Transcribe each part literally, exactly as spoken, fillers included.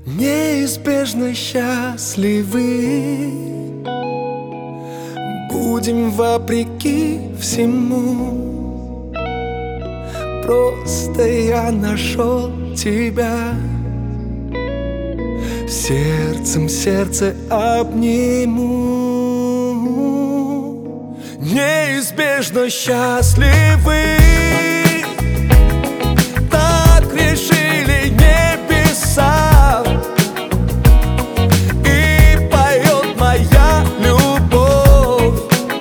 Неизбежно счастливы будем вопреки всему. Просто я нашел тебя, сердцем сердце обниму. Неизбежно счастливы, так решили небеса. И поет моя любовь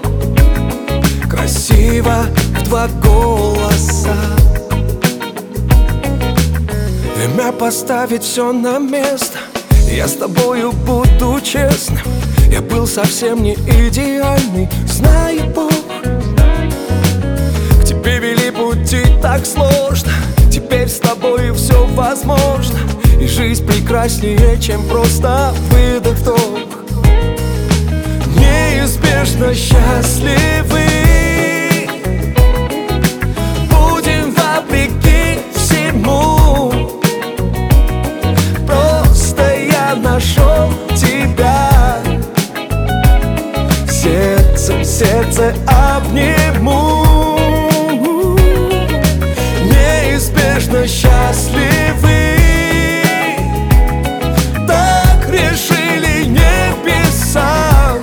красиво в два голоса. Время поставить все на место. Я с тобою буду честным. Я был совсем не идеальный, знает Бог. К тебе вели пути так сложно. Теперь с тобою все возможно. И жизнь прекраснее, чем просто выдох-вдох. Неизбежно счастливы будем вопреки всему. Просто я нашел тебя, сердцем сердце обниму. Неизбежно счастливы, так решили небеса.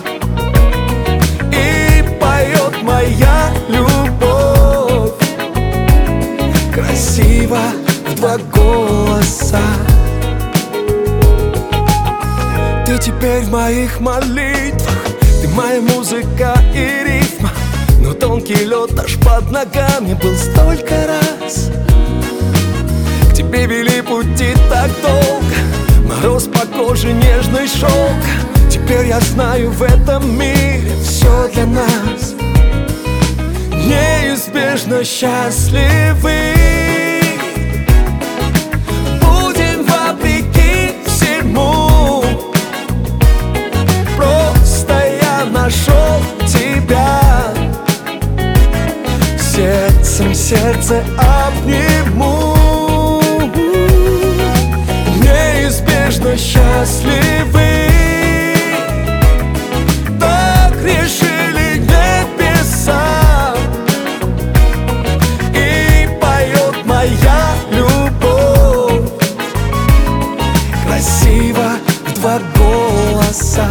И поет моя любовь красиво в два голоса. Ты теперь в моих молитвах, ты моя музыка и рифма. Но тонкий лед аж под ногами был столько раз. К тебе вели пути так долго, мороз по коже, нежный шелк. Теперь я знаю, в этом мире все для нас. Неизбежно счастливы будем вопреки всему. Просто я нашел тебя, сердцем сердце обниму. Неизбежно счастливы, так решили небеса. И поет моя любовь красиво в два голоса.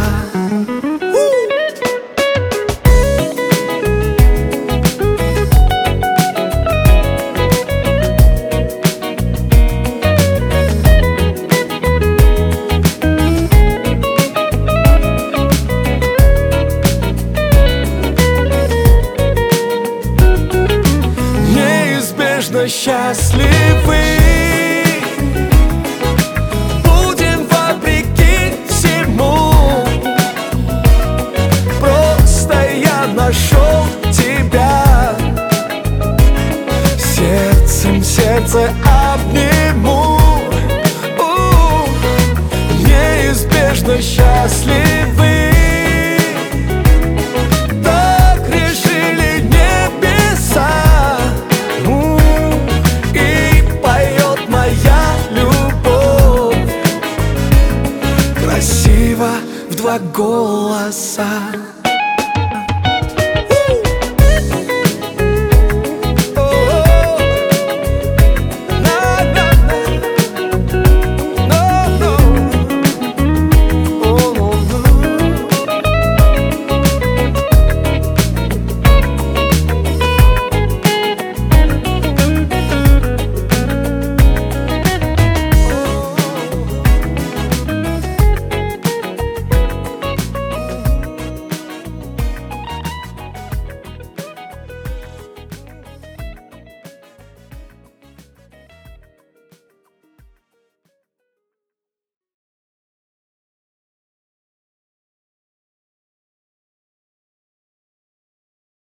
Неизбежно счастливы будем вопреки всему. Просто я нашел тебя, сердцем сердце обниму. У, неизбежно счастливы, так решили небеса. Красиво в два голоса.